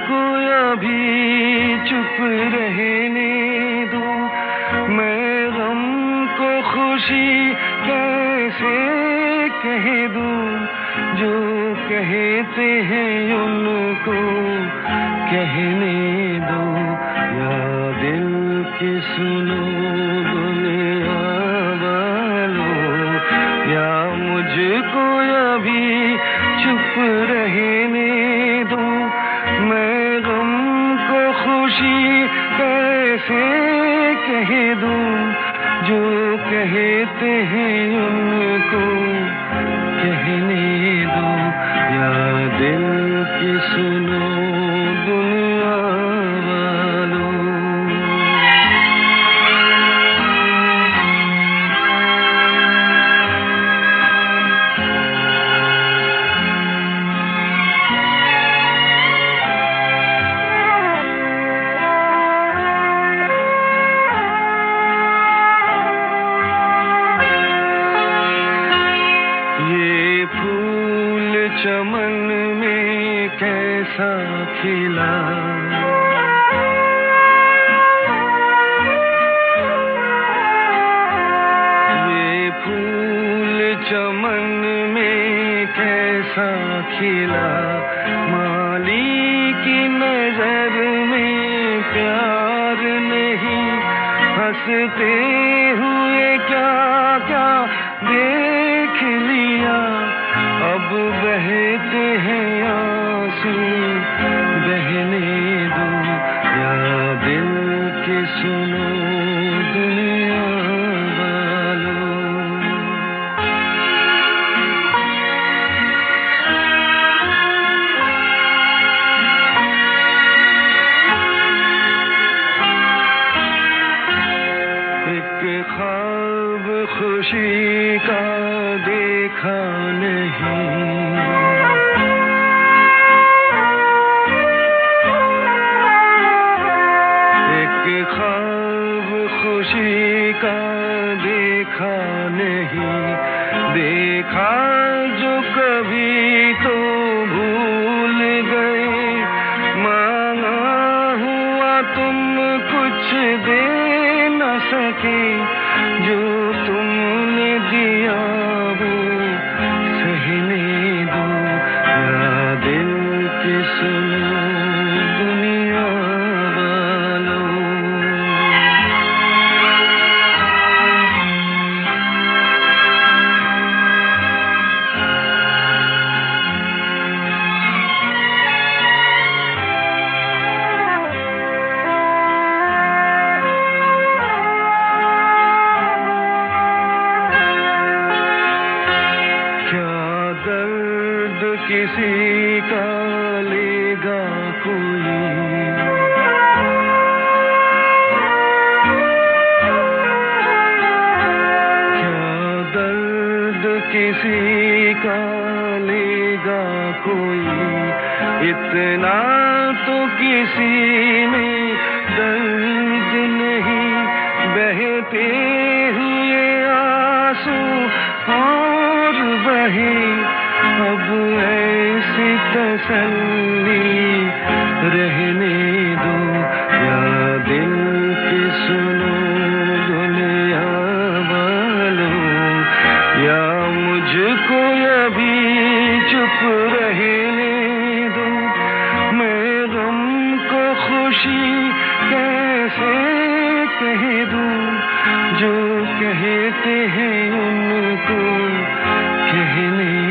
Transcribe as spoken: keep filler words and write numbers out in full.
मुझको अभी चुप रहने दो, मैं गम को खुशी कैसे कह दूं, जो कहते हैं उनको कहने दो, या दिल की सुनो दुनिया वालों, या मुझको अभी चुप रहने दो, मैं गम को खुशी कैसे कह दूं, जो कहते हैं उनको कहने दो, या दिल की सुनो दुनिया वालों। चमन में कैसा खिला, ये फूल चमन में कैसा खिला, माली की नजर में प्यार नहीं, हंसते हुए क्या क्या देख लिया, अब बहते हैं आंसू बहने दो, या दिल की सुनो दुनिया वालों। एक ख्वाब खुशी का देखा नहीं, एक ख्वाब खुशी का देखा नहीं, देखा जो कभी तो भूल गए, मांगा हुआ तुम कुछ दे न सके, जो तुमने दिया वो सहने दो, या दिल की सुनो दुनिया वालों। दर्द किसी का लेगा कोई, क्या दर्द किसी का लेगा कोई, इतना तो किसी में दर्द नहीं, बहते हुए आंसू और बहे, अब ऐसी तसल्ली रहने दो, या दिल की सुनो दुनिया वालों, या मुझको अभी चुप रहने दो, मैं गम को खुशी कैसे कह दूं, जो कहते हैं उनको कहने